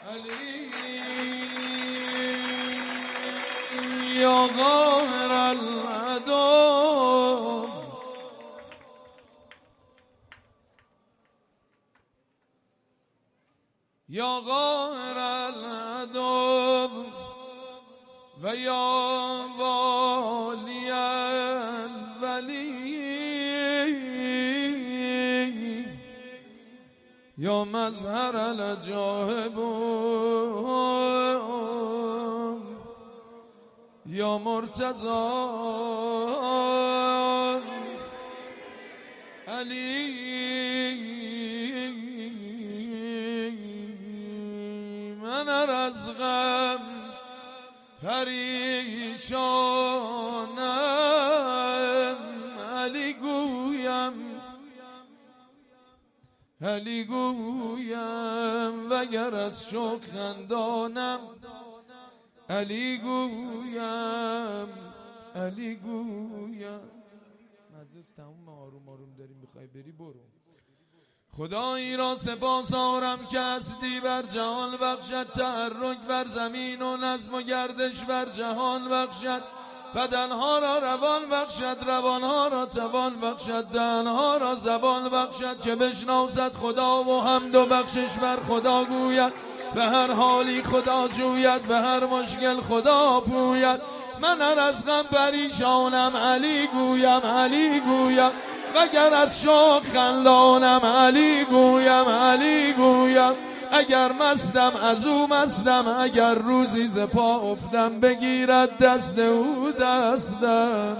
علی یا قاهر العدو یا قاهر العدو و یا والی الولی یا مظهر العجائب یا مرتضی علی من از غم پریشانم علی گویم وگر از شوق خندانم علی گویم مجلس تموم آروم آروم داریم میخوای بری برو. خدایی را سپاس آرم که هستی بر جهان بخشد، تحرک بر زمین و نظم و گردش بر جهان بخشد، بدنها را روان بخشد، روانها را توان بخشد، دهنها را زبان بخشد که بشناسد خدا و حمد و بخشش بر خدا گوید، به هر حالی خدا جوید، به هر مشکل خدا پوید. من از غم پریشانم علی گویم وگر از شوق خندانم علی گویم اگر مستم از او مستم، اگر روزی ز پا افتم بگیرد دست او دستم.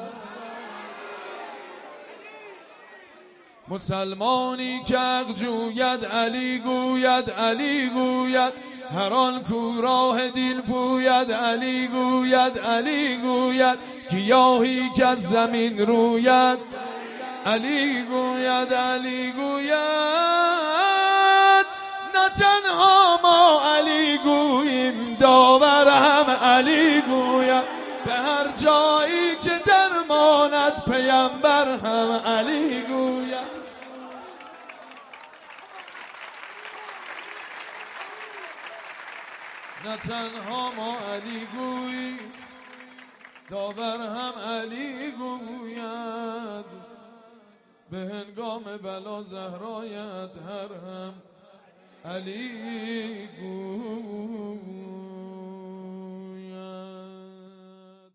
مسلمانی که حق جوید علی گوید هر آن کو راه دین پوید علی گوید گیاهی که از زمین روید علی گوید نه تنها ما علی گوییم، داور هم علی گوید، به هر جایی که درماند پیامبر هم علی گوید. نه تنها ما علی گوییم، داور هم علی گوید، به هنگام بلا زهرایت هر هم علی گوید.